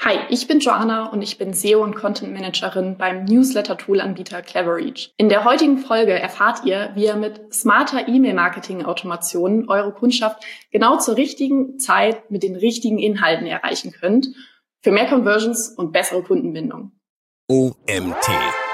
Hi, ich bin Joanna und ich bin SEO und Content Managerin beim Newsletter-Tool-Anbieter Cleverreach. In der heutigen Folge erfahrt ihr, wie ihr mit smarter E-Mail-Marketing-Automationen eure Kundschaft genau zur richtigen Zeit mit den richtigen Inhalten erreichen könnt, für mehr Conversions und bessere Kundenbindung. OMT.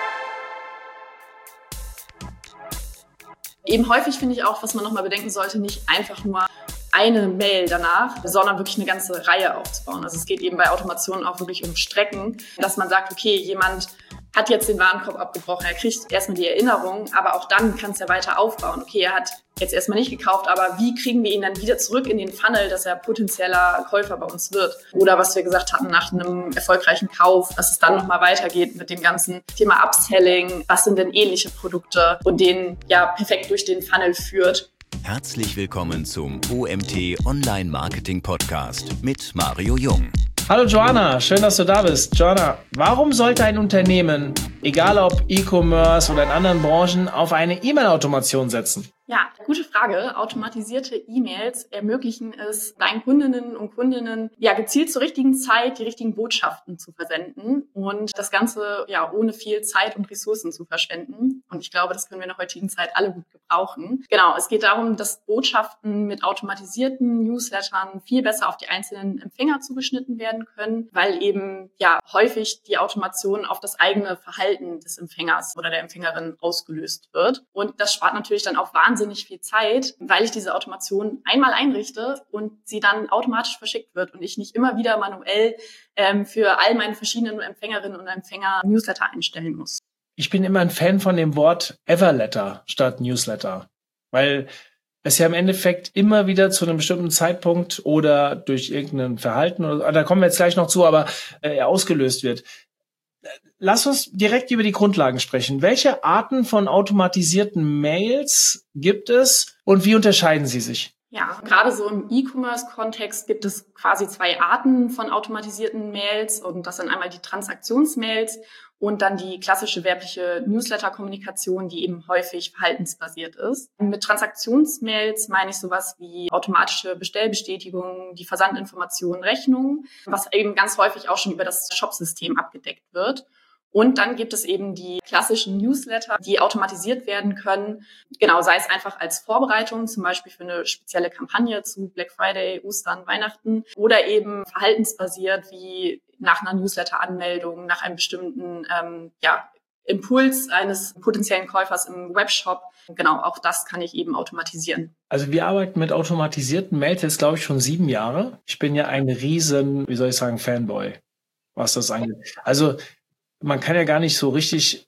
Eben häufig finde ich auch, was man nochmal bedenken sollte, nicht einfach nur eine Mail danach, sondern wirklich eine ganze Reihe aufzubauen. Also es geht eben bei Automationen auch wirklich um Strecken, dass man sagt, okay, jemand hat jetzt den Warenkorb abgebrochen, er kriegt erstmal die Erinnerung, aber auch dann kann es ja weiter aufbauen. Okay, er hat jetzt erstmal nicht gekauft, aber wie kriegen wir ihn dann wieder zurück in den Funnel, dass er potenzieller Käufer bei uns wird? Oder was wir gesagt hatten, nach einem erfolgreichen Kauf, dass es dann nochmal weitergeht mit dem ganzen Thema Upselling. Was sind denn ähnliche Produkte und den ja perfekt durch den Funnel führt? Herzlich willkommen zum OMT Online Marketing Podcast mit Mario Jung. Hallo Joanna, schön, dass du da bist. Joanna, warum sollte ein Unternehmen, egal ob E-Commerce oder in anderen Branchen, auf eine E-Mail-Automation setzen? Ja, gute Frage. Automatisierte E-Mails ermöglichen es deinen Kundinnen und Kundinnen, ja, gezielt zur richtigen Zeit die richtigen Botschaften zu versenden und das Ganze ja ohne viel Zeit und Ressourcen zu verschwenden. Und ich glaube, das können wir in der heutigen Zeit alle gut gebrauchen. Genau, es geht darum, dass Botschaften mit automatisierten Newslettern viel besser auf die einzelnen Empfänger zugeschnitten werden können, weil eben ja häufig die Automation auf das eigene Verhalten des Empfängers oder der Empfängerin ausgelöst wird. Und das spart natürlich dann auch wahnsinnig viel Zeit, weil ich diese Automation einmal einrichte und sie dann automatisch verschickt wird und ich nicht immer wieder manuell für all meine verschiedenen Empfängerinnen und Empfänger Newsletter einstellen muss. Ich bin immer ein Fan von dem Wort Everletter statt Newsletter, weil es ja im Endeffekt immer wieder zu einem bestimmten Zeitpunkt oder durch irgendein Verhalten, oder da kommen wir jetzt gleich noch zu, aber ausgelöst wird. Lass uns direkt über die Grundlagen sprechen. Welche Arten von automatisierten Mails gibt es und wie unterscheiden sie sich? Ja, gerade so im E-Commerce-Kontext gibt es quasi zwei Arten von automatisierten Mails und das sind einmal die Transaktionsmails und dann die klassische werbliche Newsletter-Kommunikation, die eben häufig verhaltensbasiert ist. Mit Transaktionsmails meine ich sowas wie automatische Bestellbestätigungen, die Versandinformationen, Rechnungen, was eben ganz häufig auch schon über das Shop-System abgedeckt wird. Und dann gibt es eben die klassischen Newsletter, die automatisiert werden können. Genau, sei es einfach als Vorbereitung, zum Beispiel für eine spezielle Kampagne zu Black Friday, Ostern, Weihnachten oder eben verhaltensbasiert wie nach einer Newsletter-Anmeldung, nach einem bestimmten Impuls eines potenziellen Käufers im Webshop. Genau, auch das kann ich eben automatisieren. Also wir arbeiten mit automatisierten Mails jetzt, glaube ich, schon 7 Jahre. Ich bin ja ein riesen, Fanboy, was das angeht. Also man kann ja gar nicht so richtig,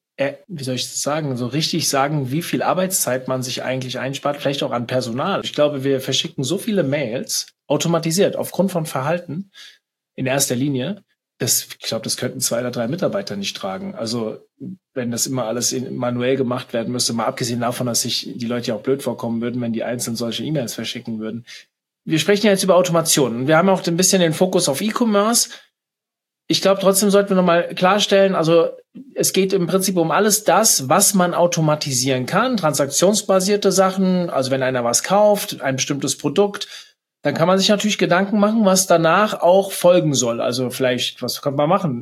so richtig sagen, wie viel Arbeitszeit man sich eigentlich einspart, vielleicht auch an Personal. Ich glaube, wir verschicken so viele Mails automatisiert aufgrund von Verhalten in erster Linie. Ich glaube, das könnten 2 oder 3 Mitarbeiter nicht tragen. Also wenn das immer alles manuell gemacht werden müsste, mal abgesehen davon, dass sich die Leute ja auch blöd vorkommen würden, wenn die einzeln solche E-Mails verschicken würden. Wir sprechen ja jetzt über Automation. Wir haben auch ein bisschen den Fokus auf E-Commerce. Ich glaube, trotzdem sollten wir nochmal klarstellen, also es geht im Prinzip um alles das, was man automatisieren kann, transaktionsbasierte Sachen, also wenn einer was kauft, ein bestimmtes Produkt, dann kann man sich natürlich Gedanken machen, was danach auch folgen soll. Also vielleicht, was kann man machen?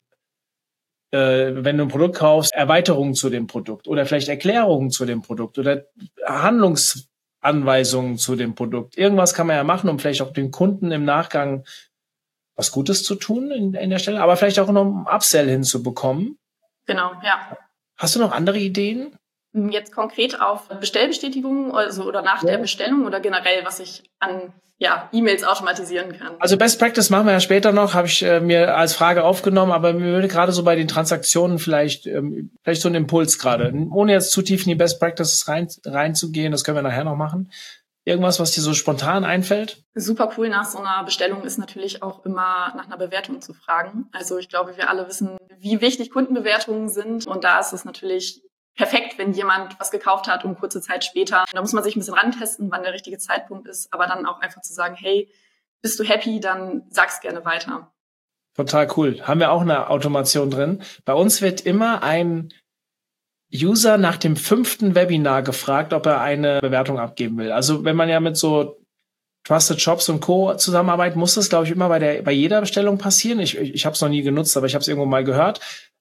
Wenn du ein Produkt kaufst, Erweiterungen zu dem Produkt oder vielleicht Erklärungen zu dem Produkt oder Handlungsanweisungen zu dem Produkt. Irgendwas kann man ja machen, um vielleicht auch dem Kunden im Nachgang was Gutes zu tun in der Stelle, aber vielleicht auch noch einen Upsell hinzubekommen. Genau, ja. Hast du noch andere Ideen? Jetzt konkret auf Bestellbestätigungen oder nach der Bestellung oder generell, was ich an E-Mails automatisieren kann? Also Best Practice machen wir ja später noch, habe ich mir als Frage aufgenommen, aber mir würde gerade so bei den Transaktionen vielleicht so ein Impuls gerade, ohne jetzt zu tief in die Best Practices reinzugehen, das können wir nachher noch machen. Irgendwas, was dir so spontan einfällt? Super cool nach so einer Bestellung ist natürlich auch immer nach einer Bewertung zu fragen. Also ich glaube, wir alle wissen, wie wichtig Kundenbewertungen sind. Und da ist es natürlich perfekt, wenn jemand was gekauft hat und kurze Zeit später. Da muss man sich ein bisschen rantesten, wann der richtige Zeitpunkt ist. Aber dann auch einfach zu sagen, hey, bist du happy, dann sag's gerne weiter. Total cool. Haben wir auch eine Automation drin. Bei uns wird immer ein User nach dem 5. Webinar gefragt, ob er eine Bewertung abgeben will. Also wenn man ja mit so Trusted Shops und Co. zusammenarbeiten, muss das, glaube ich, immer bei jeder Bestellung passieren. Ich habe es noch nie genutzt, aber ich habe es irgendwo mal gehört.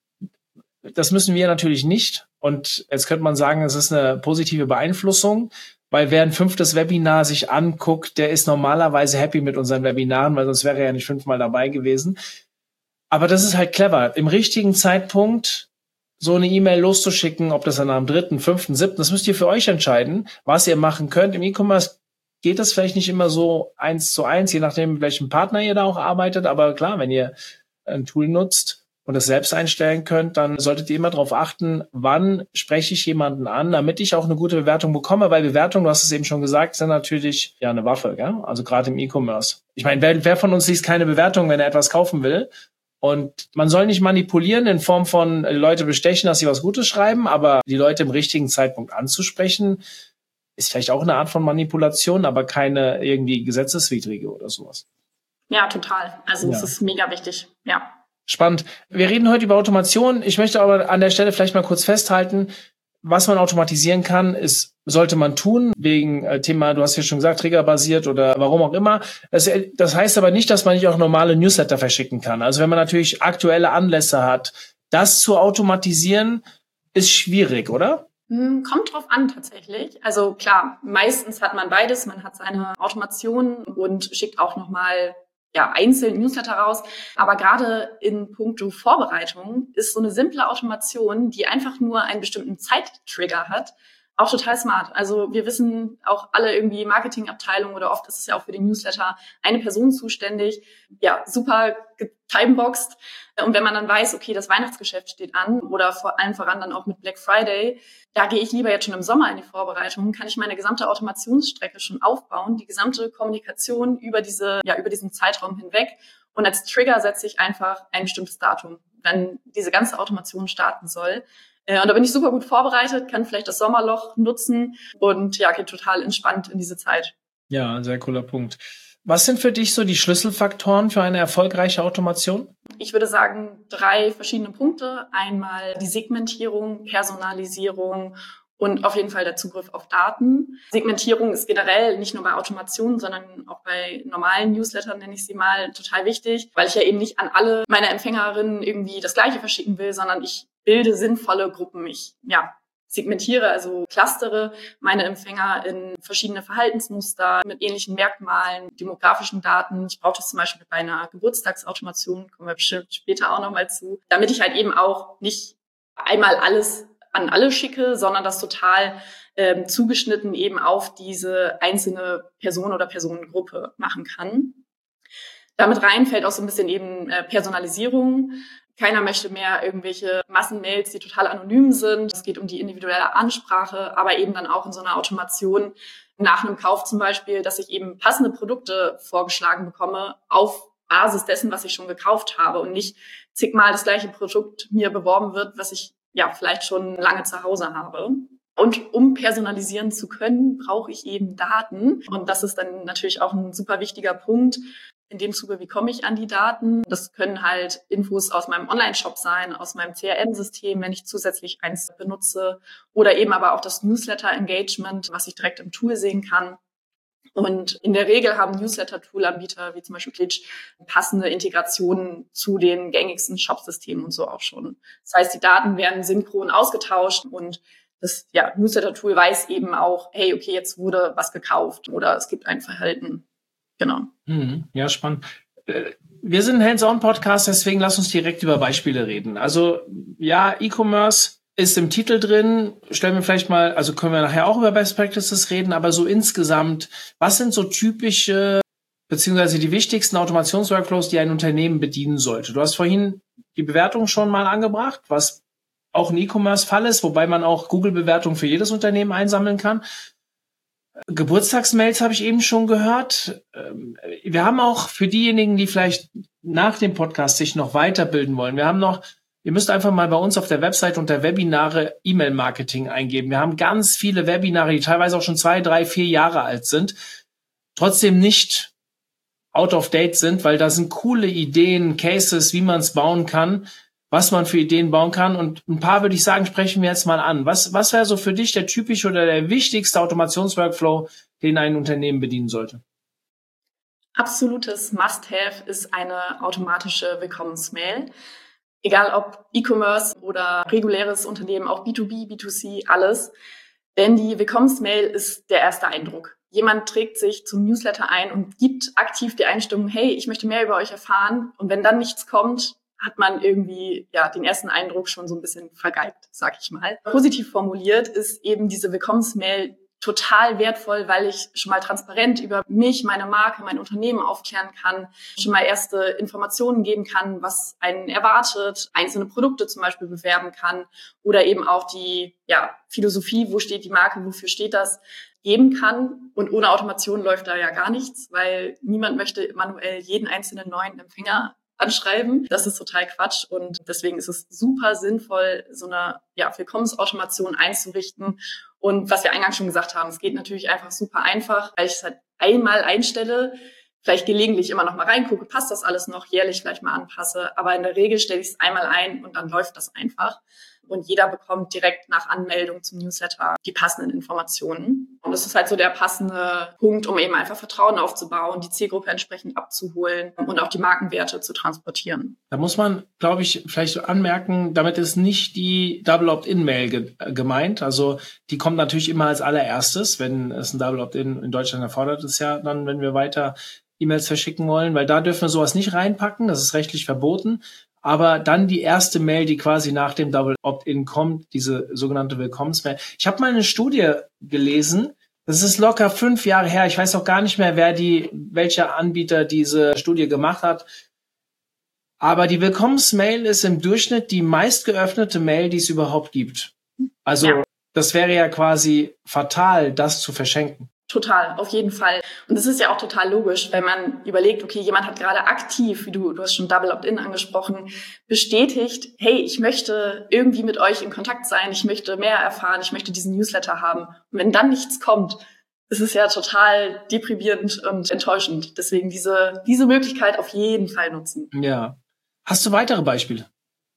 Das müssen wir natürlich nicht. Und jetzt könnte man sagen, es ist eine positive Beeinflussung, weil wer ein 5. Webinar sich anguckt, der ist normalerweise happy mit unseren Webinaren, weil sonst wäre er ja nicht 5-mal dabei gewesen. Aber das ist halt clever. Im richtigen Zeitpunkt so eine E-Mail loszuschicken, ob das dann am 3., 5., 7., das müsst ihr für euch entscheiden, was ihr machen könnt. Im E-Commerce geht das vielleicht nicht immer so 1:1, je nachdem, mit welchem Partner ihr da auch arbeitet. Aber klar, wenn ihr ein Tool nutzt und es selbst einstellen könnt, dann solltet ihr immer darauf achten, wann spreche ich jemanden an, damit ich auch eine gute Bewertung bekomme, weil Bewertungen, du hast es eben schon gesagt, sind natürlich ja eine Waffe, gell? Also gerade im E-Commerce. Ich meine, wer von uns liest keine Bewertung, wenn er etwas kaufen will? Und man soll nicht manipulieren in Form von Leute bestechen, dass sie was Gutes schreiben, aber die Leute im richtigen Zeitpunkt anzusprechen, ist vielleicht auch eine Art von Manipulation, aber keine irgendwie gesetzeswidrige oder sowas. Ja, total. Also das ist mega wichtig, ja. Spannend. Wir reden heute über Automation. Ich möchte aber an der Stelle vielleicht mal kurz festhalten, was man automatisieren kann, sollte man tun, wegen Thema, du hast ja schon gesagt, triggerbasiert oder warum auch immer. Das heißt aber nicht, dass man nicht auch normale Newsletter verschicken kann. Also wenn man natürlich aktuelle Anlässe hat, das zu automatisieren, ist schwierig, oder? Kommt drauf an tatsächlich. Also klar, meistens hat man beides. Man hat seine Automation und schickt auch nochmal einzeln Newsletter raus. Aber gerade in puncto Vorbereitung ist so eine simple Automation, die einfach nur einen bestimmten Zeittrigger hat, auch total smart. Also wir wissen auch alle irgendwie Marketingabteilung oder oft ist es ja auch für den Newsletter eine Person zuständig. Ja, super getimeboxt. Und wenn man dann weiß, okay, das Weihnachtsgeschäft steht an oder vor allem voran dann auch mit Black Friday, da gehe ich lieber jetzt schon im Sommer in die Vorbereitung, kann ich meine gesamte Automationsstrecke schon aufbauen, die gesamte Kommunikation über diesen Zeitraum hinweg. Und als Trigger setze ich einfach ein bestimmtes Datum, wenn diese ganze Automation starten soll. Und da bin ich super gut vorbereitet, kann vielleicht das Sommerloch nutzen und geht total entspannt in diese Zeit. Ja, sehr cooler Punkt. Was sind für dich so die Schlüsselfaktoren für eine erfolgreiche Automation? Ich würde sagen, 3 verschiedene Punkte. Einmal die Segmentierung, Personalisierung und auf jeden Fall der Zugriff auf Daten. Segmentierung ist generell nicht nur bei Automation, sondern auch bei normalen Newslettern, nenne ich sie mal, total wichtig, weil ich ja eben nicht an alle meine Empfängerinnen irgendwie das Gleiche verschicken will, sondern ich bilde sinnvolle Gruppen. Ich segmentiere, also clustere meine Empfänger in verschiedene Verhaltensmuster mit ähnlichen Merkmalen, demografischen Daten. Ich brauche das zum Beispiel bei einer Geburtstagsautomation, kommen wir bestimmt später auch nochmal zu, damit ich halt eben auch nicht einmal alles an alle schicke, sondern das total zugeschnitten eben auf diese einzelne Person oder Personengruppe machen kann. Damit rein fällt auch so ein bisschen eben Personalisierung. Keiner möchte mehr irgendwelche Massenmails, die total anonym sind. Es geht um die individuelle Ansprache, aber eben dann auch in so einer Automation nach einem Kauf zum Beispiel, dass ich eben passende Produkte vorgeschlagen bekomme auf Basis dessen, was ich schon gekauft habe und nicht zigmal das gleiche Produkt mir beworben wird, was ich vielleicht schon lange zu Hause habe. Und um personalisieren zu können, brauche ich eben Daten. Und das ist dann natürlich auch ein super wichtiger Punkt. In dem Zuge, wie komme ich an die Daten? Das können halt Infos aus meinem Online-Shop sein, aus meinem CRM-System, wenn ich zusätzlich eins benutze, oder eben aber auch das Newsletter-Engagement, was ich direkt im Tool sehen kann. Und in der Regel haben Newsletter-Tool-Anbieter wie zum Beispiel Glitch passende Integrationen zu den gängigsten Shop-Systemen und so auch schon. Das heißt, die Daten werden synchron ausgetauscht und das Newsletter-Tool weiß eben auch, hey, okay, jetzt wurde was gekauft oder es gibt ein Verhalten. Genau. Ja, spannend. Wir sind ein Hands-on-Podcast, deswegen lass uns direkt über Beispiele reden. Also E-Commerce ist im Titel drin. Stellen wir vielleicht mal, also können wir nachher auch über Best Practices reden, aber so insgesamt, was sind so typische beziehungsweise die wichtigsten Automationsworkflows, die ein Unternehmen bedienen sollte? Du hast vorhin die Bewertung schon mal angebracht, was auch ein E-Commerce-Fall ist, wobei man auch Google-Bewertungen für jedes Unternehmen einsammeln kann. Geburtstagsmails habe ich eben schon gehört. Wir haben auch für diejenigen, die vielleicht nach dem Podcast sich noch weiterbilden wollen, ihr müsst einfach mal bei uns auf der Website unter Webinare E-Mail-Marketing eingeben. Wir haben ganz viele Webinare, die teilweise auch schon 2, 3, 4 Jahre alt sind, trotzdem nicht out of date sind, weil da sind coole Ideen, Cases, wie man es bauen kann, was man für Ideen bauen kann. Und ein paar, würde ich sagen, sprechen wir jetzt mal an. Was wäre so für dich der typische oder der wichtigste Automationsworkflow, den ein Unternehmen bedienen sollte? Absolutes Must-Have ist eine automatische Willkommensmail. Egal ob E-Commerce oder reguläres Unternehmen, auch B2B, B2C, alles. Denn die Willkommensmail ist der erste Eindruck. Jemand trägt sich zum Newsletter ein und gibt aktiv die Einstimmung, hey, ich möchte mehr über euch erfahren. Und wenn dann nichts kommt, hat man irgendwie den ersten Eindruck schon so ein bisschen vergeigt, sag ich mal. Positiv formuliert ist eben diese Willkommensmail total wertvoll, weil ich schon mal transparent über mich, meine Marke, mein Unternehmen aufklären kann, schon mal erste Informationen geben kann, was einen erwartet, einzelne Produkte zum Beispiel bewerben kann oder eben auch die Philosophie, wo steht die Marke, wofür steht das, geben kann. Und ohne Automation läuft da ja gar nichts, weil niemand möchte manuell jeden einzelnen neuen Empfänger anschreiben. Das ist total Quatsch und deswegen ist es super sinnvoll, so eine Willkommensautomation einzurichten. Und was wir eingangs schon gesagt haben, es geht natürlich einfach super einfach, weil ich es halt einmal einstelle, vielleicht gelegentlich immer noch mal reingucke, passt das alles noch, jährlich vielleicht mal anpasse, aber in der Regel stelle ich es einmal ein und dann läuft das einfach. Und jeder bekommt direkt nach Anmeldung zum Newsletter die passenden Informationen. Und das ist halt so der passende Punkt, um eben einfach Vertrauen aufzubauen, die Zielgruppe entsprechend abzuholen und auch die Markenwerte zu transportieren. Da muss man, glaube ich, vielleicht so anmerken, damit ist nicht die Double Opt-in-Mail gemeint. Also die kommt natürlich immer als allererstes, wenn es ein Double Opt-in in Deutschland erfordert ist, ja dann, wenn wir weiter E-Mails verschicken wollen, weil da dürfen wir sowas nicht reinpacken, das ist rechtlich verboten. Aber dann die erste Mail, die quasi nach dem Double Opt-in kommt, diese sogenannte Willkommensmail. Ich habe mal eine Studie gelesen, das ist locker 5 Jahre her, ich weiß auch gar nicht mehr, welcher Anbieter diese Studie gemacht hat. Aber die Willkommensmail ist im Durchschnitt die meist geöffnete Mail, die es überhaupt gibt. Also das wäre ja quasi fatal, das zu verschenken. Total, auf jeden Fall. Und das ist ja auch total logisch, wenn man überlegt, okay, jemand hat gerade aktiv, wie du hast schon Double Opt-in angesprochen, bestätigt, hey, ich möchte irgendwie mit euch in Kontakt sein, ich möchte mehr erfahren, ich möchte diesen Newsletter haben. Und wenn dann nichts kommt, ist es ja total deprimierend und enttäuschend. Deswegen diese Möglichkeit auf jeden Fall nutzen. Ja. Hast du weitere Beispiele?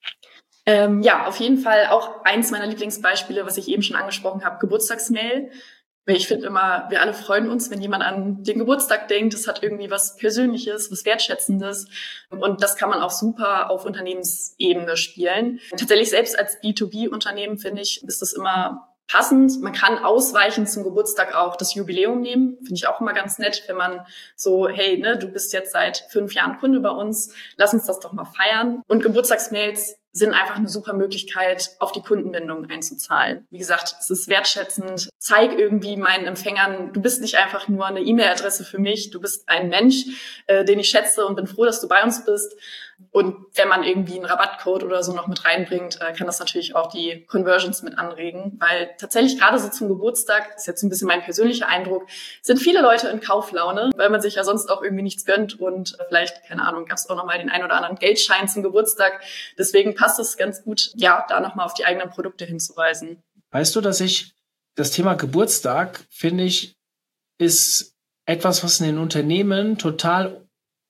Auf jeden Fall auch eins meiner Lieblingsbeispiele, was ich eben schon angesprochen habe, Geburtstagsmail. Ich finde immer, wir alle freuen uns, wenn jemand an den Geburtstag denkt. Das hat irgendwie was Persönliches, was Wertschätzendes. Und das kann man auch super auf Unternehmensebene spielen. Tatsächlich selbst als B2B-Unternehmen, finde ich, ist das immer passend. Man kann ausweichend zum Geburtstag auch das Jubiläum nehmen. Finde ich auch immer ganz nett, wenn man so, hey, du bist jetzt seit 5 Jahren Kunde bei uns. Lass uns das doch mal feiern. Und Geburtstagsmails sind einfach eine super Möglichkeit, auf die Kundenbindung einzuzahlen. Wie gesagt, es ist wertschätzend. Zeig irgendwie meinen Empfängern, du bist nicht einfach nur eine E-Mail-Adresse für mich, du bist ein Mensch, den ich schätze und bin froh, dass du bei uns bist. Und wenn man irgendwie einen Rabattcode oder so noch mit reinbringt, kann das natürlich auch die Conversions mit anregen, weil tatsächlich gerade so zum Geburtstag, das ist jetzt ein bisschen mein persönlicher Eindruck, sind viele Leute in Kauflaune, weil man sich ja sonst auch irgendwie nichts gönnt und vielleicht, keine Ahnung, gab es auch nochmal den einen oder anderen Geldschein zum Geburtstag. Deswegen passt es ganz gut, da nochmal auf die eigenen Produkte hinzuweisen. Weißt du, dass das Thema Geburtstag, finde ich, ist etwas, was in den Unternehmen total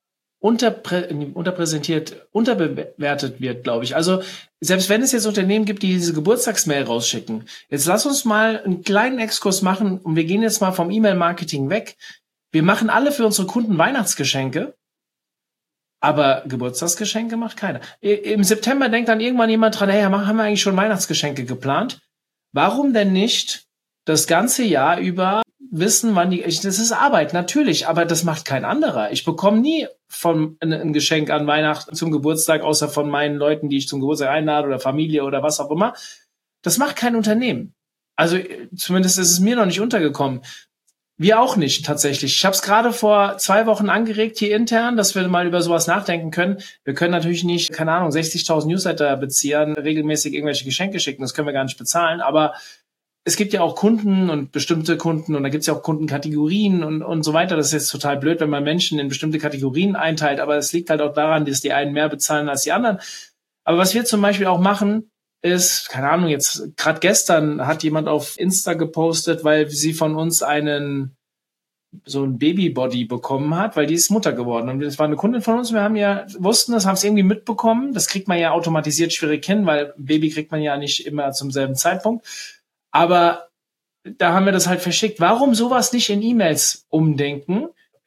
unterbewertet wird, glaube ich. Also selbst wenn es jetzt Unternehmen gibt, die diese Geburtstagsmail rausschicken, jetzt lass uns mal einen kleinen Exkurs machen und wir gehen jetzt mal vom E-Mail-Marketing weg. Wir machen alle für unsere Kunden Weihnachtsgeschenke, aber Geburtstagsgeschenke macht keiner. Im September denkt dann irgendwann jemand dran, hey, haben wir eigentlich schon Weihnachtsgeschenke geplant? Warum denn nicht das ganze Jahr über wissen, das ist Arbeit, natürlich, aber das macht kein anderer. Ich bekomme nie ein Geschenk an Weihnachten zum Geburtstag, außer von meinen Leuten, die ich zum Geburtstag einlade oder Familie oder was auch immer. Das macht kein Unternehmen. Also zumindest ist es mir noch nicht untergekommen. Wir auch nicht, tatsächlich. Ich habe es gerade vor 2 Wochen angeregt hier intern, dass wir mal über sowas nachdenken können. Wir können natürlich nicht, 60.000 Newsletter-Beziehern regelmäßig irgendwelche Geschenke schicken. Das können wir gar nicht bezahlen, aber es gibt ja auch Kunden und bestimmte Kunden und da gibt es ja auch Kundenkategorien und so weiter. Das ist jetzt total blöd, wenn man Menschen in bestimmte Kategorien einteilt, aber es liegt halt auch daran, dass die einen mehr bezahlen als die anderen. Aber was wir zum Beispiel auch machen, ist, jetzt gerade gestern hat jemand auf Insta gepostet, weil sie von uns so ein Babybody bekommen hat, weil die ist Mutter geworden. Und das war eine Kundin von uns, wir haben wussten das, haben es irgendwie mitbekommen. Das kriegt man ja automatisiert schwierig hin, weil Baby kriegt man ja nicht immer zum selben Zeitpunkt. Aber da haben wir das halt verschickt. Warum sowas nicht in E-Mails umdenken?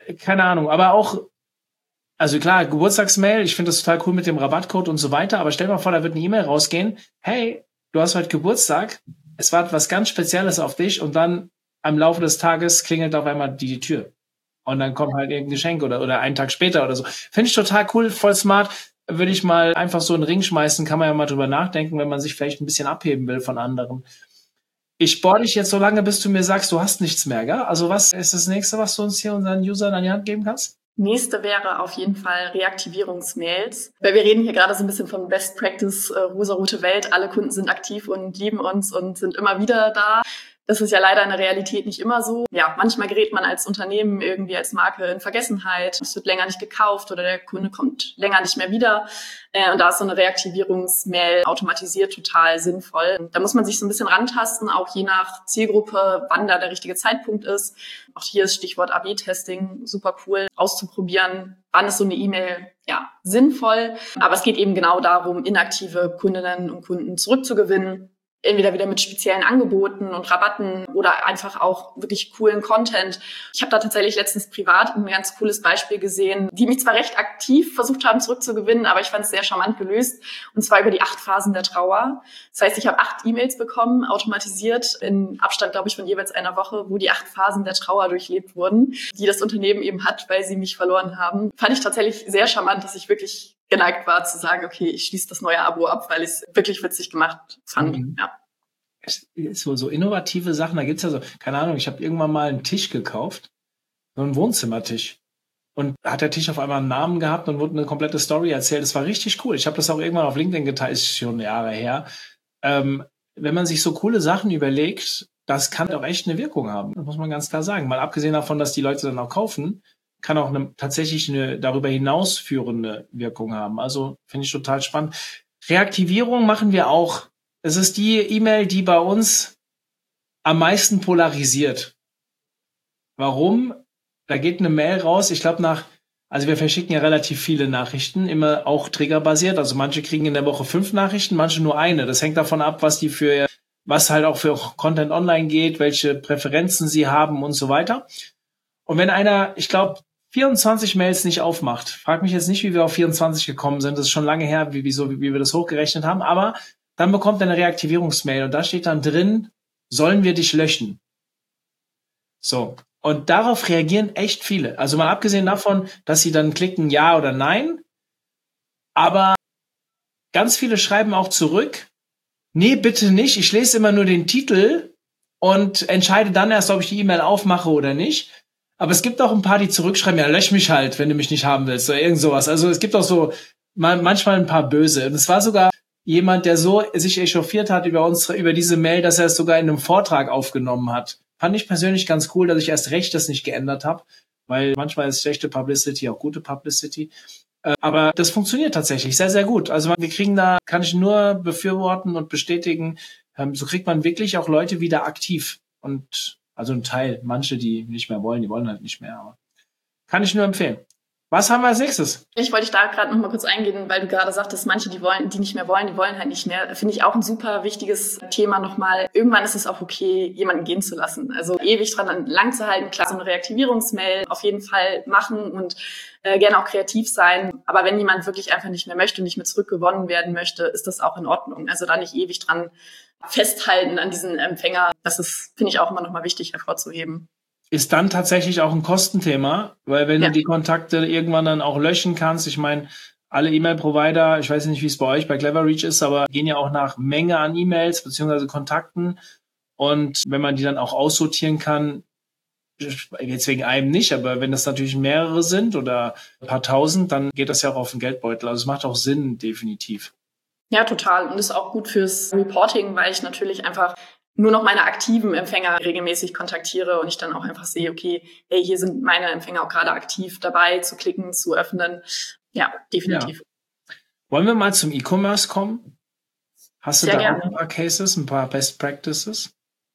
keine Ahnung, aber auch, also klar, Geburtstagsmail, ich finde das total cool mit dem Rabattcode und so weiter, aber stell dir mal vor, da wird eine E-Mail rausgehen, hey, du hast heute Geburtstag, es wartet was ganz Spezielles auf dich und dann am Laufe des Tages klingelt auf einmal die Tür. Und dann kommt halt irgendein Geschenk oder einen Tag später oder so. Finde ich total cool, voll smart. Würde ich mal einfach so in den Ring schmeißen, kann man ja mal drüber nachdenken, wenn man sich vielleicht ein bisschen abheben will von anderen. Ich spore dich jetzt so lange, bis du mir sagst, du hast nichts mehr, gell? Also was ist das Nächste, was du uns hier unseren Usern an die Hand geben kannst? Nächste wäre auf jeden Fall Reaktivierungsmails. Weil wir reden hier gerade so ein bisschen von Best Practice, rosarote Welt. Alle Kunden sind aktiv und lieben uns und sind immer wieder da. Das ist ja leider in der Realität nicht immer so. Ja, manchmal gerät man als Unternehmen irgendwie als Marke in Vergessenheit. Es wird länger nicht gekauft oder der Kunde kommt länger nicht mehr wieder. Und da ist so eine Reaktivierungsmail automatisiert total sinnvoll. Da muss man sich so ein bisschen rantasten, auch je nach Zielgruppe, wann da der richtige Zeitpunkt ist. Auch hier ist Stichwort AB-Testing super cool, auszuprobieren, wann ist so eine E-Mail sinnvoll. Aber es geht eben genau darum, inaktive Kundinnen und Kunden zurückzugewinnen. Entweder wieder mit speziellen Angeboten und Rabatten oder einfach auch wirklich coolen Content. Ich habe da tatsächlich letztens privat ein ganz cooles Beispiel gesehen, die mich zwar recht aktiv versucht haben zurückzugewinnen, aber ich fand es sehr charmant gelöst. Und zwar über die 8 Phasen der Trauer. Das heißt, ich habe 8 E-Mails bekommen, automatisiert, in Abstand, glaube ich, von jeweils einer Woche, wo die 8 Phasen der Trauer durchlebt wurden, die das Unternehmen eben hat, weil sie mich verloren haben. Fand ich tatsächlich sehr charmant, dass ich wirklich geneigt war zu sagen, okay, ich schließe das neue Abo ab, weil ich es wirklich witzig gemacht fand. Ja. So innovative Sachen, da gibt's ja so, keine Ahnung, ich habe irgendwann mal einen Tisch gekauft, so einen Wohnzimmertisch. Und hat der Tisch auf einmal einen Namen gehabt und wurde eine komplette Story erzählt. Das war richtig cool. Ich habe das auch irgendwann auf LinkedIn geteilt, ist schon Jahre her. Wenn man sich so coole Sachen überlegt, das kann auch echt eine Wirkung haben. Das muss man ganz klar sagen. Mal abgesehen davon, dass die Leute dann auch kaufen, kann auch tatsächlich eine darüber hinausführende Wirkung haben. Also finde ich total spannend. Reaktivierung machen wir auch. Es ist die E-Mail, die bei uns am meisten polarisiert. Warum? Da geht eine Mail raus, ich glaube also wir verschicken ja relativ viele Nachrichten, immer auch triggerbasiert. Also manche kriegen in der Woche 5 Nachrichten, manche nur eine. Das hängt davon ab, was halt auch für Content online geht, welche Präferenzen sie haben und so weiter. Und wenn einer, ich glaube, 24 Mails nicht aufmacht, frag mich jetzt nicht, wie wir auf 24 gekommen sind. Das ist schon lange her, wie wir das hochgerechnet haben. Aber dann bekommt er eine Reaktivierungsmail und da steht dann drin, sollen wir dich löschen? So. Und darauf reagieren echt viele. Also mal abgesehen davon, dass sie dann klicken ja oder nein. Aber ganz viele schreiben auch zurück, nee, bitte nicht. Ich lese immer nur den Titel und entscheide dann erst, ob ich die E-Mail aufmache oder nicht. Aber es gibt auch ein paar, die zurückschreiben, ja, lösch mich halt, wenn du mich nicht haben willst oder irgend sowas. Also es gibt auch so manchmal ein paar Böse. Und es war sogar jemand, der so sich echauffiert hat über diese Mail, dass er es sogar in einem Vortrag aufgenommen hat. Fand ich persönlich ganz cool, dass ich erst recht das nicht geändert habe, weil manchmal ist schlechte Publicity auch gute Publicity. Aber das funktioniert tatsächlich sehr, sehr gut. Also wir kriegen da, kann ich nur befürworten und bestätigen, so kriegt man wirklich auch Leute wieder aktiv. Und also ein Teil, manche, die nicht mehr wollen, die wollen halt nicht mehr. Aber kann ich nur empfehlen. Was haben wir als nächstes? Ich wollte da gerade noch mal kurz eingehen, weil du gerade sagtest, manche, die nicht mehr wollen, die wollen halt nicht mehr. Finde ich auch ein super wichtiges Thema nochmal. Irgendwann ist es auch okay, jemanden gehen zu lassen. Also ewig dran lang zu halten. Klar, so eine Reaktivierungsmail auf jeden Fall machen und gerne auch kreativ sein. Aber wenn jemand wirklich einfach nicht mehr möchte und nicht mehr zurückgewonnen werden möchte, ist das auch in Ordnung. Also da nicht ewig dran festhalten an diesen Empfänger. Das ist, finde ich, auch immer nochmal wichtig hervorzuheben. Ist dann tatsächlich auch ein Kostenthema, weil wenn du die Kontakte irgendwann dann auch löschen kannst, ich meine, alle E-Mail-Provider, ich weiß nicht, wie es bei euch bei Cleverreach ist, aber gehen ja auch nach Menge an E-Mails beziehungsweise Kontakten und wenn man die dann auch aussortieren kann, jetzt wegen einem nicht, aber wenn das natürlich mehrere sind oder ein paar tausend, dann geht das ja auch auf den Geldbeutel. Also es macht auch Sinn, definitiv. Ja, total. Und ist auch gut fürs Reporting, weil ich natürlich einfach nur noch meine aktiven Empfänger regelmäßig kontaktiere und ich dann auch einfach sehe, okay, hey, hier sind meine Empfänger auch gerade aktiv dabei, zu klicken, zu öffnen. Ja, definitiv. Ja. Wollen wir mal zum E-Commerce kommen? Hast du Sehr da gerne. auch ein paar Cases, ein paar Best Practices?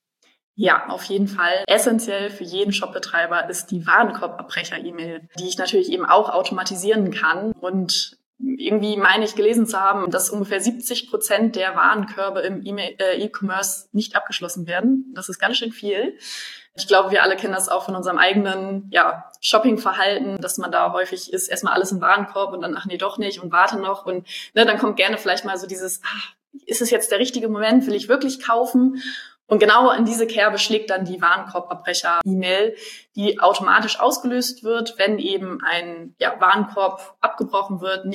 Ja, auf jeden Fall. Essentiell für jeden Shopbetreiber ist die Warenkorbabbrecher-E-Mail, die ich natürlich eben auch automatisieren kann. Und irgendwie meine ich gelesen zu haben, dass ungefähr 70% der Warenkörbe im E-Commerce nicht abgeschlossen werden. Das ist ganz schön viel. Ich glaube, wir alle kennen das auch von unserem eigenen Shoppingverhalten, dass man da häufig ist, erstmal alles im Warenkorb und dann, ach nee, doch nicht und warte noch. Und dann kommt gerne vielleicht mal so dieses, ist es jetzt der richtige Moment, will ich wirklich kaufen? Und genau in diese Kerbe schlägt dann die Warenkorbabbrecher-E-Mail, die automatisch ausgelöst wird, wenn eben ein Warenkorb abgebrochen wird,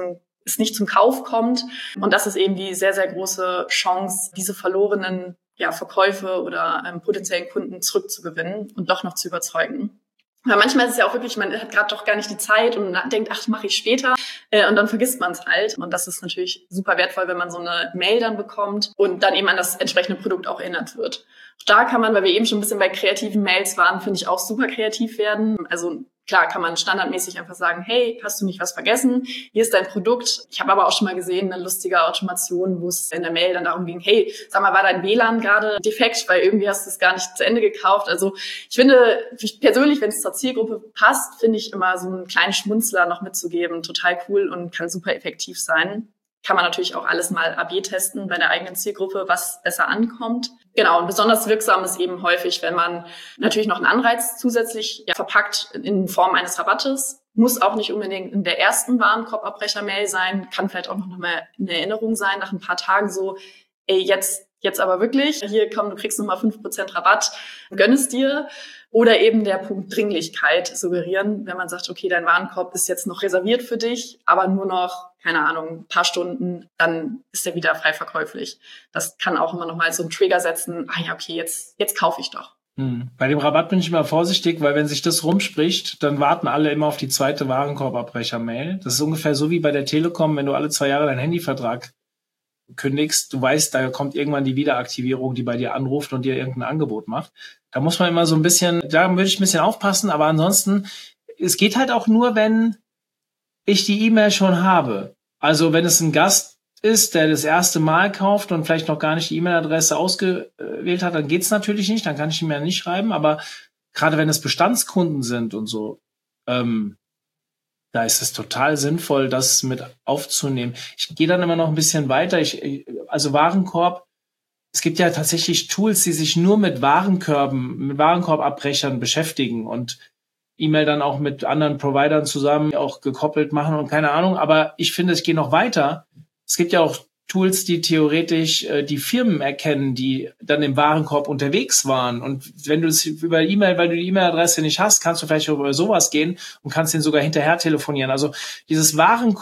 es nicht zum Kauf kommt. Und das ist eben die sehr, sehr große Chance, diese verlorenen Verkäufe oder potenziellen Kunden zurückzugewinnen und doch noch zu überzeugen. Weil manchmal ist es ja auch wirklich, man hat gerade doch gar nicht die Zeit und denkt, ach, mache ich später. Und dann vergisst man es halt. Und das ist natürlich super wertvoll, wenn man so eine Mail dann bekommt und dann eben an das entsprechende Produkt auch erinnert wird. Auch da kann man, weil wir eben schon ein bisschen bei kreativen Mails waren, finde ich, auch super kreativ werden. Also klar kann man standardmäßig einfach sagen, hey, hast du nicht was vergessen? Hier ist dein Produkt. Ich habe aber auch schon mal gesehen, eine lustige Automation, wo es in der Mail dann darum ging, hey, sag mal, war dein WLAN gerade defekt, weil irgendwie hast du es gar nicht zu Ende gekauft. Also ich finde, persönlich, wenn es zur Zielgruppe passt, finde ich immer so einen kleinen Schmunzler noch mitzugeben total cool und kann super effektiv sein. Kann man natürlich auch alles mal AB testen bei der eigenen Zielgruppe, was besser ankommt. Genau, und besonders wirksam ist eben häufig, wenn man natürlich noch einen Anreiz zusätzlich verpackt in Form eines Rabattes. Muss auch nicht unbedingt in der ersten Warenkorbabbrecher-Mail sein, kann vielleicht auch noch mal eine Erinnerung sein, nach ein paar Tagen so, ey, jetzt aber wirklich, hier komm, du kriegst nochmal 5% Rabatt, gönn es dir. Oder eben der Punkt Dringlichkeit suggerieren, wenn man sagt, okay, dein Warenkorb ist jetzt noch reserviert für dich, aber nur noch, keine Ahnung, ein paar Stunden, dann ist er wieder frei verkäuflich. Das kann auch immer nochmal so einen Trigger setzen, okay, jetzt kaufe ich doch. Bei dem Rabatt bin ich immer vorsichtig, weil wenn sich das rumspricht, dann warten alle immer auf die zweite Warenkorbabbrecher-Mail. Das ist ungefähr so wie bei der Telekom, wenn du alle 2 Jahre deinen Handyvertrag kündigst, du weißt, da kommt irgendwann die Wiederaktivierung, die bei dir anruft und dir irgendein Angebot macht. Da muss man immer so ein bisschen, da würde ich ein bisschen aufpassen, aber ansonsten, es geht halt auch nur, wenn ich die E-Mail schon habe. Also wenn es ein Gast ist, der das erste Mal kauft und vielleicht noch gar nicht die E-Mail-Adresse ausgewählt hat, dann geht's natürlich nicht, dann kann ich ihm ja nicht schreiben, aber gerade wenn es Bestandskunden sind und so, da ist es total sinnvoll, das mit aufzunehmen. Ich gehe dann immer noch ein bisschen weiter. Also Warenkorb, es gibt ja tatsächlich Tools, die sich nur mit Warenkorbabbrechern beschäftigen und E-Mail dann auch mit anderen Providern zusammen auch gekoppelt machen und keine Ahnung. Aber ich finde, ich gehe noch weiter. Es gibt ja auch Tools, die theoretisch die Firmen erkennen, die dann im Warenkorb unterwegs waren. Und wenn du es über E-Mail, weil du die E-Mail-Adresse nicht hast, kannst du vielleicht über sowas gehen und kannst den sogar hinterher telefonieren. Also dieses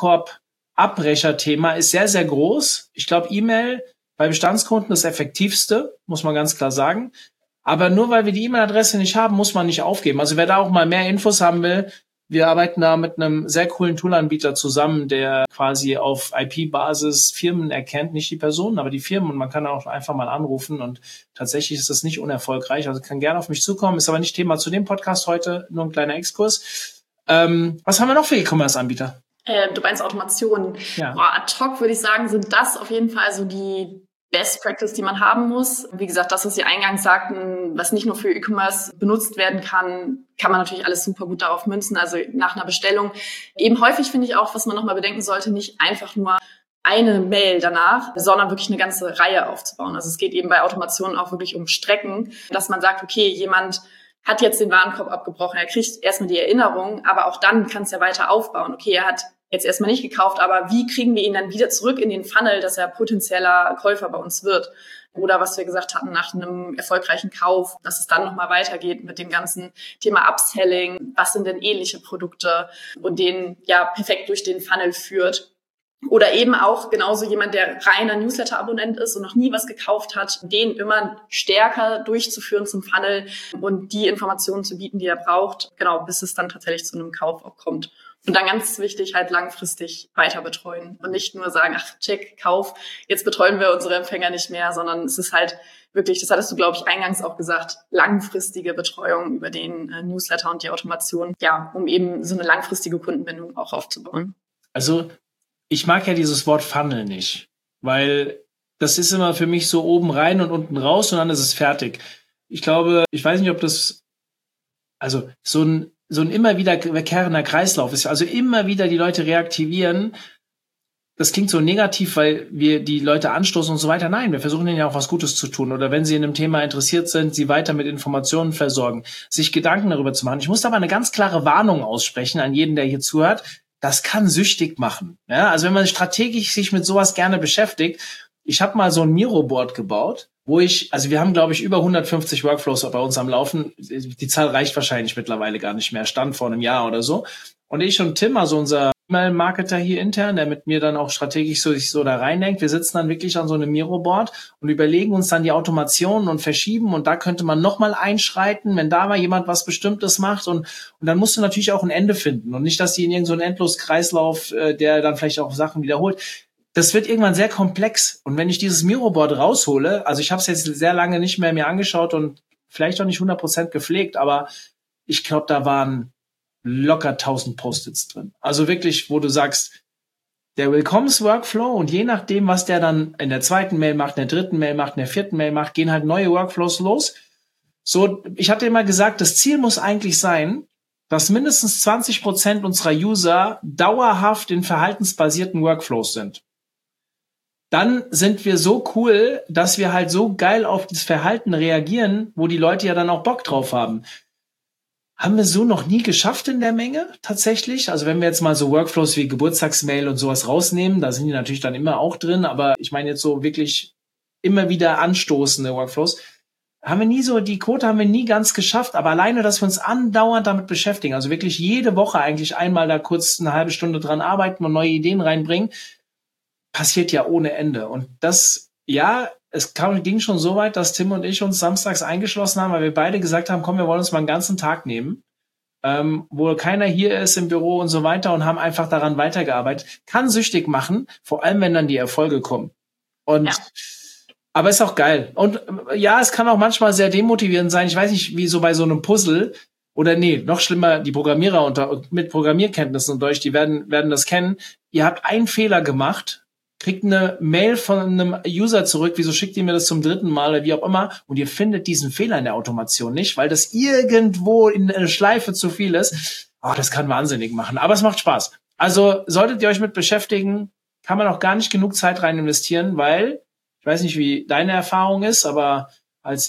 Warenkorb-Abbrecher-Thema ist sehr, sehr groß. Ich glaube, E-Mail bei Bestandskunden das effektivste, muss man ganz klar sagen. Aber nur weil wir die E-Mail-Adresse nicht haben, muss man nicht aufgeben. Also wer da auch mal mehr Infos haben will, wir arbeiten da mit einem sehr coolen Toolanbieter zusammen, der quasi auf IP-Basis Firmen erkennt, nicht die Personen, aber die Firmen. Und man kann auch einfach mal anrufen und tatsächlich ist das nicht unerfolgreich. Also kann gerne auf mich zukommen, ist aber nicht Thema zu dem Podcast heute, nur ein kleiner Exkurs. Was haben wir noch für E-Commerce-Anbieter? Du meinst Automation. Ja. Ad hoc würde ich sagen, sind das auf jeden Fall so die Best Practice, die man haben muss. Wie gesagt, das, was Sie eingangs sagten, was nicht nur für E-Commerce benutzt werden kann, kann man natürlich alles super gut darauf münzen, also nach einer Bestellung. Eben häufig finde ich auch, was man nochmal bedenken sollte, nicht einfach nur eine Mail danach, sondern wirklich eine ganze Reihe aufzubauen. Also es geht eben bei Automationen auch wirklich um Strecken, dass man sagt, okay, jemand hat jetzt den Warenkorb abgebrochen, er kriegt erstmal die Erinnerung, aber auch dann kann es ja weiter aufbauen. Okay, er hat jetzt erstmal nicht gekauft, aber wie kriegen wir ihn dann wieder zurück in den Funnel, dass er potenzieller Käufer bei uns wird? Oder was wir gesagt hatten, nach einem erfolgreichen Kauf, dass es dann nochmal weitergeht mit dem ganzen Thema Upselling. Was sind denn ähnliche Produkte und den perfekt durch den Funnel führt? Oder eben auch genauso jemand, der reiner Newsletter-Abonnent ist und noch nie was gekauft hat, den immer stärker durchzuführen zum Funnel und die Informationen zu bieten, die er braucht, genau, bis es dann tatsächlich zu einem Kauf auch kommt. Und dann ganz wichtig, halt langfristig weiter betreuen und nicht nur sagen, ach, check, Kauf, jetzt betreuen wir unsere Empfänger nicht mehr, sondern es ist halt wirklich, das hattest du, glaube ich, eingangs auch gesagt, langfristige Betreuung über den Newsletter und die Automation, um eben so eine langfristige Kundenbindung auch aufzubauen. Also ich mag ja dieses Wort Funnel nicht, weil das ist immer für mich so oben rein und unten raus und dann ist es fertig. Ich glaube, ich weiß nicht, ob das, also so ein immer wiederkehrender Kreislauf ist, also immer wieder die Leute reaktivieren. das klingt so negativ, weil wir die Leute anstoßen und so weiter. Nein, wir versuchen ihnen ja auch was Gutes zu tun. Oder wenn sie in einem Thema interessiert sind, sie weiter mit Informationen versorgen, sich Gedanken darüber zu machen. Ich muss da aber eine ganz klare Warnung aussprechen an jeden, der hier zuhört. Das kann süchtig machen. Ja, also wenn man strategisch sich mit sowas gerne beschäftigt. Ich habe mal so ein Miro-Board gebaut, also wir haben, glaube ich, über 150 Workflows bei uns am Laufen. Die Zahl reicht wahrscheinlich mittlerweile gar nicht mehr. Stand vor einem Jahr oder so. Und ich und Tim, also unser E-Mail-Marketer hier intern, der mit mir dann auch strategisch sich so da reindenkt. Wir sitzen dann wirklich an so einem Miro-Board und überlegen uns dann die Automationen und verschieben. Und da könnte man nochmal einschreiten, wenn da mal jemand was Bestimmtes macht. Und dann musst du natürlich auch ein Ende finden. Und nicht, dass die in irgendeinen so einen Endloskreislauf, der dann vielleicht auch Sachen wiederholt. Das wird irgendwann sehr komplex. Und wenn ich dieses Miro-Board raushole, also ich habe es jetzt sehr lange nicht mehr mir angeschaut und vielleicht auch nicht 100% gepflegt, aber ich glaube, da waren locker 1000 Post-its drin. Also wirklich, wo du sagst, der Willkommens-Workflow und je nachdem, was der dann in der zweiten Mail macht, in der dritten Mail macht, in der vierten Mail macht, gehen halt neue Workflows los. So, ich hatte immer gesagt, das Ziel muss eigentlich sein, dass mindestens 20% unserer User dauerhaft in verhaltensbasierten Workflows sind. Dann sind wir so cool, dass wir halt so geil auf das Verhalten reagieren, wo die Leute ja dann auch Bock drauf haben. Haben wir so noch nie geschafft in der Menge tatsächlich. Also wenn wir jetzt mal so Workflows wie Geburtstagsmail und sowas rausnehmen, da sind die natürlich dann immer auch drin, aber ich meine jetzt so wirklich immer wieder anstoßende Workflows, die Quote haben wir nie ganz geschafft, aber alleine, dass wir uns andauernd damit beschäftigen, also wirklich jede Woche eigentlich einmal da kurz eine halbe Stunde dran arbeiten und neue Ideen reinbringen, passiert ja ohne Ende. Und das, ja, ging schon so weit, dass Tim und ich uns samstags eingeschlossen haben, weil wir beide gesagt haben, komm, wir wollen uns mal einen ganzen Tag nehmen, wo keiner hier ist im Büro und so weiter und haben einfach daran weitergearbeitet. Kann süchtig machen, vor allem, wenn dann die Erfolge kommen. Und ja. Aber ist auch geil. Und ja, es kann auch manchmal sehr demotivierend sein. Ich weiß nicht, wie so bei so einem Puzzle oder noch schlimmer, die Programmierer mit Programmierkenntnissen und euch, die werden das kennen. Ihr habt einen Fehler gemacht, kriegt eine Mail von einem User zurück, wieso schickt ihr mir das zum 3. Mal oder wie auch immer, und ihr findet diesen Fehler in der Automation nicht, weil das irgendwo in einer Schleife zu viel ist. Oh, das kann wahnsinnig machen, aber es macht Spaß. Also solltet ihr euch mit beschäftigen, kann man auch gar nicht genug Zeit rein investieren, weil, ich weiß nicht, wie deine Erfahrung ist, aber als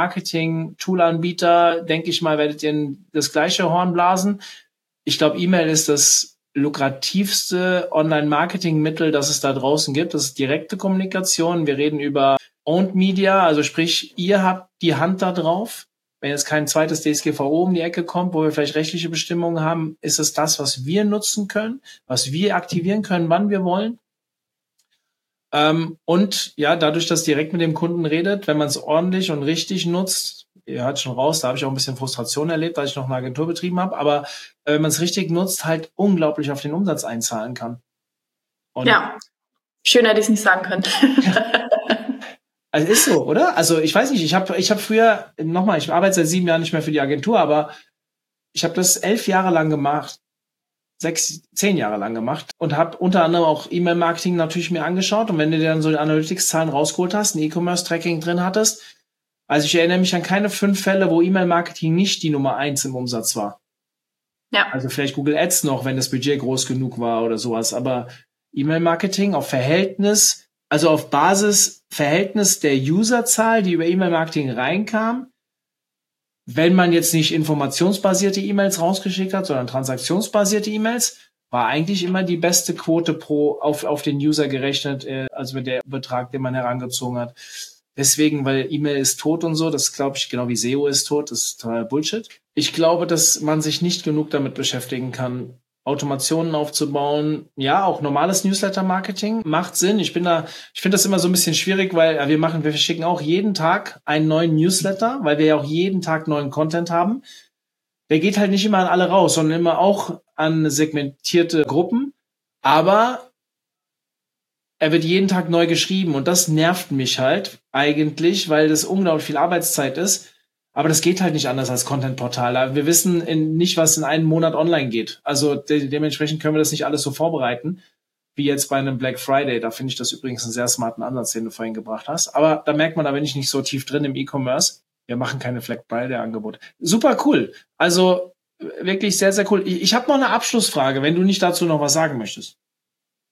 E-Mail-Marketing-Tool-Anbieter, denke ich mal, werdet ihr das gleiche Horn blasen. Ich glaube, E-Mail ist das lukrativste Online-Marketing-Mittel, das es da draußen gibt. Das ist direkte Kommunikation. Wir reden über Owned Media, also sprich, ihr habt die Hand da drauf. Wenn jetzt kein zweites DSGVO um die Ecke kommt, wo wir vielleicht rechtliche Bestimmungen haben, ist es das, was wir nutzen können, was wir aktivieren können, wann wir wollen. Und ja, dadurch, dass direkt mit dem Kunden redet, wenn man es ordentlich und richtig nutzt, ihr hört schon raus, da habe ich auch ein bisschen Frustration erlebt, weil ich noch eine Agentur betrieben habe, aber wenn man es richtig nutzt, halt unglaublich auf den Umsatz einzahlen kann. Und ja, schön hätte ich es nicht sagen können. Also ist so, oder? Also ich weiß nicht, ich hab früher, nochmal, ich arbeite seit 7 Jahren nicht mehr für die Agentur, aber ich habe das 11 Jahre lang gemacht, 10 Jahre lang gemacht und habe unter anderem auch E-Mail-Marketing natürlich mir angeschaut, und wenn du dir dann so die Analytics-Zahlen rausgeholt hast, ein E-Commerce-Tracking drin hattest, also ich erinnere mich an keine 5 Fälle, wo E-Mail-Marketing nicht die Nummer 1 im Umsatz war. Ja. Also vielleicht Google Ads noch, wenn das Budget groß genug war oder sowas, aber E-Mail-Marketing auf Verhältnis, also auf Basis Verhältnis der Userzahl, die über E-Mail-Marketing reinkam, wenn man jetzt nicht informationsbasierte E-Mails rausgeschickt hat, sondern transaktionsbasierte E-Mails, war eigentlich immer die beste Quote auf den User gerechnet, also mit der Betrag, den man herangezogen hat. Deswegen, weil E-Mail ist tot und so, das glaube ich, genau wie SEO ist tot, das ist total Bullshit. Ich glaube, dass man sich nicht genug damit beschäftigen kann, Automationen aufzubauen. Ja, auch normales Newsletter-Marketing macht Sinn. Ich finde das immer so ein bisschen schwierig, weil wir verschicken auch jeden Tag einen neuen Newsletter, weil wir ja auch jeden Tag neuen Content haben. Der geht halt nicht immer an alle raus, sondern immer auch an segmentierte Gruppen. Aber er wird jeden Tag neu geschrieben, und das nervt mich halt eigentlich, weil das unglaublich viel Arbeitszeit ist. Aber das geht halt nicht anders als Content-Portal. Wir wissen nicht, was in einem Monat online geht. Also dementsprechend können wir das nicht alles so vorbereiten, wie jetzt bei einem Black Friday. Da finde ich das übrigens einen sehr smarten Ansatz, den du vorhin gebracht hast. Aber da merkt man, da bin ich nicht so tief drin im E-Commerce. Wir machen keine Black Friday-Angebote. Super cool. Also wirklich sehr, sehr cool. Ich habe noch eine Abschlussfrage, wenn du nicht dazu noch was sagen möchtest.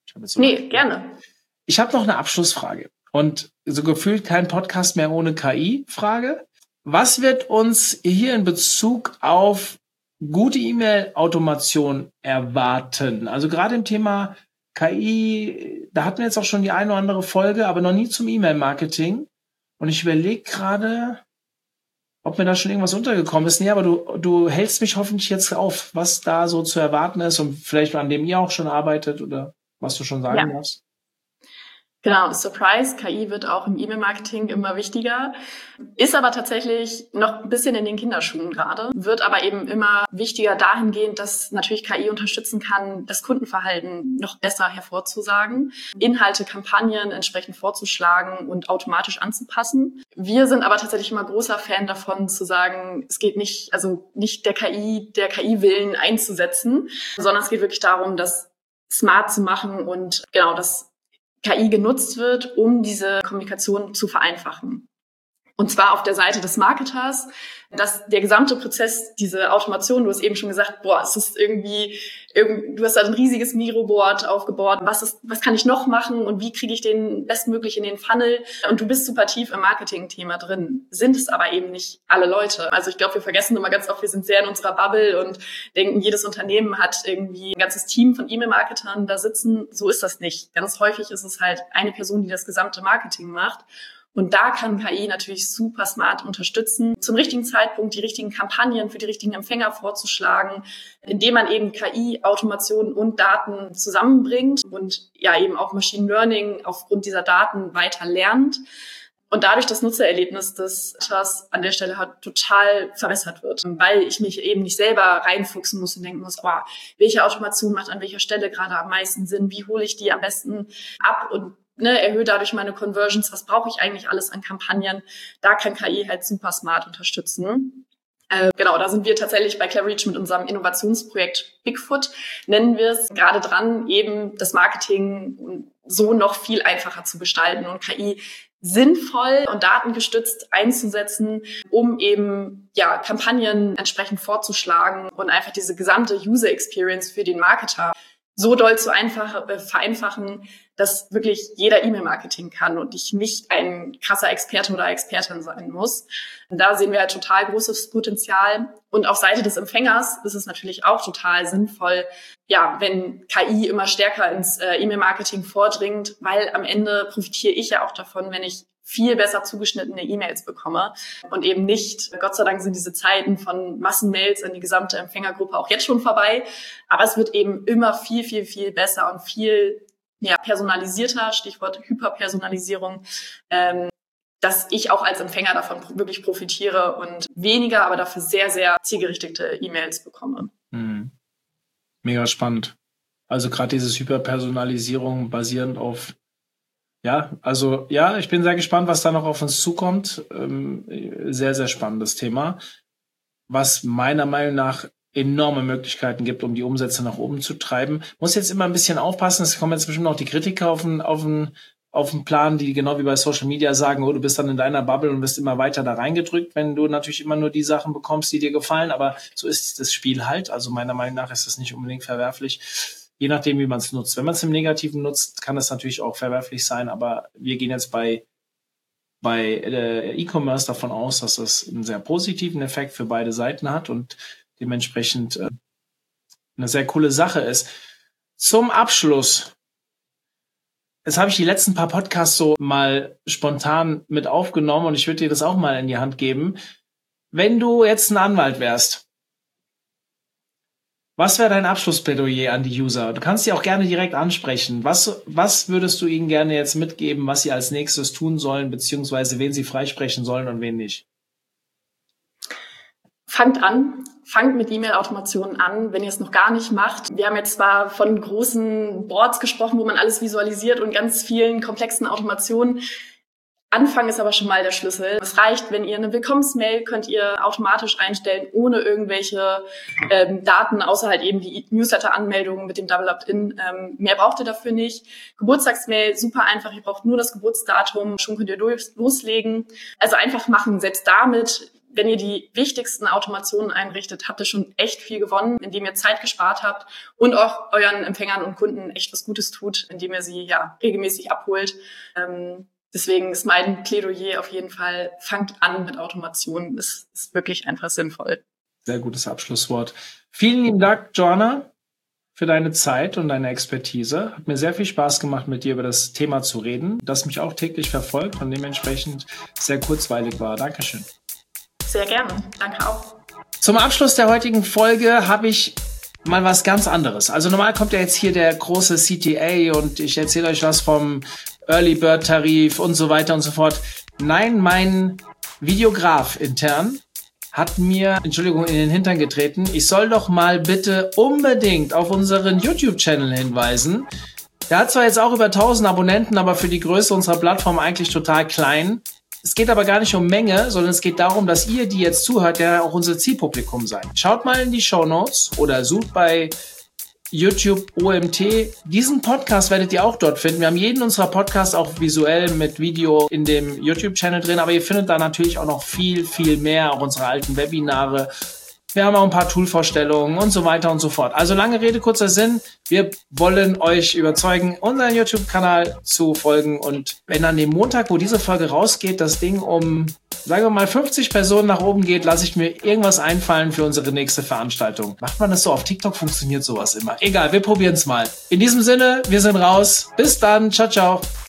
Nee, gerne. Ich habe noch eine Abschlussfrage und so gefühlt kein Podcast mehr ohne KI-Frage. Was wird uns hier in Bezug auf gute E-Mail-Automation erwarten? Also gerade im Thema KI, da hatten wir jetzt auch schon die eine oder andere Folge, aber noch nie zum E-Mail-Marketing. Und ich überlege gerade, ob mir da schon irgendwas untergekommen ist. Nee, aber du hältst mich hoffentlich jetzt auf, was da so zu erwarten ist und vielleicht an dem ihr auch schon arbeitet oder was du schon sagen darfst. Genau, Surprise, KI wird auch im E-Mail-Marketing immer wichtiger, ist aber tatsächlich noch ein bisschen in den Kinderschuhen gerade, wird aber eben immer wichtiger dahingehend, dass natürlich KI unterstützen kann, das Kundenverhalten noch besser hervorzusagen, Inhalte, Kampagnen entsprechend vorzuschlagen und automatisch anzupassen. Wir sind aber tatsächlich immer großer Fan davon zu sagen, es geht nicht, also nicht der KI-Willen einzusetzen, sondern es geht wirklich darum, das smart zu machen und genau, das KI genutzt wird, um diese Kommunikation zu vereinfachen. Und zwar auf der Seite des Marketers, dass der gesamte Prozess, diese Automation, du hast eben schon gesagt, es ist du hast da ein riesiges Miro-Board aufgebaut, was kann ich noch machen und wie kriege ich den bestmöglich in den Funnel? Und du bist super tief im Marketing-Thema drin, sind es aber eben nicht alle Leute. Also ich glaube, wir vergessen immer ganz oft, wir sind sehr in unserer Bubble und denken, jedes Unternehmen hat irgendwie ein ganzes Team von E-Mail-Marketern da sitzen. So ist das nicht. Ganz häufig ist es halt eine Person, die das gesamte Marketing macht. Und da kann KI natürlich super smart unterstützen, zum richtigen Zeitpunkt die richtigen Kampagnen für die richtigen Empfänger vorzuschlagen, indem man eben KI, Automation und Daten zusammenbringt und ja eben auch Machine Learning aufgrund dieser Daten weiter lernt. Und dadurch das Nutzererlebnis des Nutzers an der Stelle halt total verbessert wird, weil ich mich eben nicht selber reinfuchsen muss und denken muss, welche Automation macht an welcher Stelle gerade am meisten Sinn, wie hole ich die am besten ab und erhöhe dadurch meine Conversions, was brauche ich eigentlich alles an Kampagnen. Da kann KI halt super smart unterstützen. Genau, da sind wir tatsächlich bei Cleverreach mit unserem Innovationsprojekt Bigfoot, nennen wir es, gerade dran, eben das Marketing so noch viel einfacher zu gestalten und KI sinnvoll und datengestützt einzusetzen, um eben Kampagnen entsprechend vorzuschlagen und einfach diese gesamte User Experience für den Marketer so doll zu vereinfachen, dass wirklich jeder E-Mail-Marketing kann und ich nicht ein krasser Experte oder Expertin sein muss. Und da sehen wir halt total großes Potenzial. Und auf Seite des Empfängers ist es natürlich auch total sinnvoll, wenn KI immer stärker ins E-Mail-Marketing vordringt, weil am Ende profitiere ich ja auch davon, wenn ich viel besser zugeschnittene E-Mails bekomme und eben nicht, Gott sei Dank sind diese Zeiten von Massenmails an die gesamte Empfängergruppe auch jetzt schon vorbei, aber es wird eben immer viel, viel, viel besser und viel personalisierter, Stichwort Hyperpersonalisierung, dass ich auch als Empfänger davon wirklich profitiere und weniger, aber dafür sehr, sehr zielgerichtete E-Mails bekomme. Mhm. Mega spannend. Also gerade diese Hyperpersonalisierung basierend auf ich bin sehr gespannt, was da noch auf uns zukommt. Sehr, sehr spannendes Thema, was meiner Meinung nach enorme Möglichkeiten gibt, um die Umsätze nach oben zu treiben. Muss jetzt immer ein bisschen aufpassen, es kommen jetzt bestimmt auch die Kritiker auf den Plan, die genau wie bei Social Media sagen, du bist dann in deiner Bubble und wirst immer weiter da reingedrückt, wenn du natürlich immer nur die Sachen bekommst, die dir gefallen. Aber so ist das Spiel halt. Also meiner Meinung nach ist das nicht unbedingt verwerflich. Je nachdem, wie man es nutzt. Wenn man es im Negativen nutzt, kann das natürlich auch verwerflich sein, aber wir gehen jetzt bei E-Commerce davon aus, dass das einen sehr positiven Effekt für beide Seiten hat und dementsprechend eine sehr coole Sache ist. Zum Abschluss, jetzt habe ich die letzten paar Podcasts so mal spontan mit aufgenommen und ich würde dir das auch mal in die Hand geben. Wenn du jetzt ein Anwalt wärst, was wäre dein Abschlussplädoyer an die User? Du kannst sie auch gerne direkt ansprechen. Was würdest du ihnen gerne jetzt mitgeben, was sie als nächstes tun sollen, beziehungsweise wen sie freisprechen sollen und wen nicht? Fangt mit E-Mail-Automationen an, wenn ihr es noch gar nicht macht. Wir haben jetzt zwar von großen Boards gesprochen, wo man alles visualisiert und ganz vielen komplexen Automationen. Anfang ist aber schon mal der Schlüssel. Es reicht, wenn ihr eine Willkommensmail könnt ihr automatisch einstellen, ohne irgendwelche Daten, außer halt eben die Newsletter-Anmeldung mit dem Double Opt-in. Mehr braucht ihr dafür nicht. Geburtstagsmail, super einfach. Ihr braucht nur das Geburtsdatum. Schon könnt ihr loslegen. Also einfach machen. Selbst damit, wenn ihr die wichtigsten Automationen einrichtet, habt ihr schon echt viel gewonnen, indem ihr Zeit gespart habt und auch euren Empfängern und Kunden echt was Gutes tut, indem ihr sie regelmäßig abholt. Deswegen ist mein Plädoyer auf jeden Fall, fangt an mit Automation. Das ist wirklich einfach sinnvoll. Sehr gutes Abschlusswort. Vielen lieben Dank, Joanna, für deine Zeit und deine Expertise. Hat mir sehr viel Spaß gemacht, mit dir über das Thema zu reden, das mich auch täglich verfolgt und dementsprechend sehr kurzweilig war. Dankeschön. Sehr gerne. Danke auch. Zum Abschluss der heutigen Folge habe ich mal was ganz anderes. Also normal kommt ja jetzt hier der große CTA und ich erzähle euch was vom Early Bird Tarif und so weiter und so fort. Nein, mein Videograf intern hat mir, Entschuldigung, in den Hintern getreten. Ich soll doch mal bitte unbedingt auf unseren YouTube-Channel hinweisen. Der hat zwar jetzt auch über 1000 Abonnenten, aber für die Größe unserer Plattform eigentlich total klein. Es geht aber gar nicht um Menge, sondern es geht darum, dass ihr, die jetzt zuhört, ja auch unser Zielpublikum seid. Schaut mal in die Shownotes oder sucht bei YouTube OMT. Diesen Podcast werdet ihr auch dort finden. Wir haben jeden unserer Podcasts auch visuell mit Video in dem YouTube-Channel drin, aber ihr findet da natürlich auch noch viel, viel mehr, auch unsere alten Webinare. Wir haben auch ein paar Toolvorstellungen und so weiter und so fort. Also lange Rede, kurzer Sinn. Wir wollen euch überzeugen, unseren YouTube-Kanal zu folgen. Und wenn an dem Montag, wo diese Folge rausgeht, das Ding um, sagen wir mal, 50 Personen nach oben geht, lasse ich mir irgendwas einfallen für unsere nächste Veranstaltung. Macht man das so? Auf TikTok funktioniert sowas immer. Egal, wir probieren es mal. In diesem Sinne, wir sind raus. Bis dann. Ciao, ciao.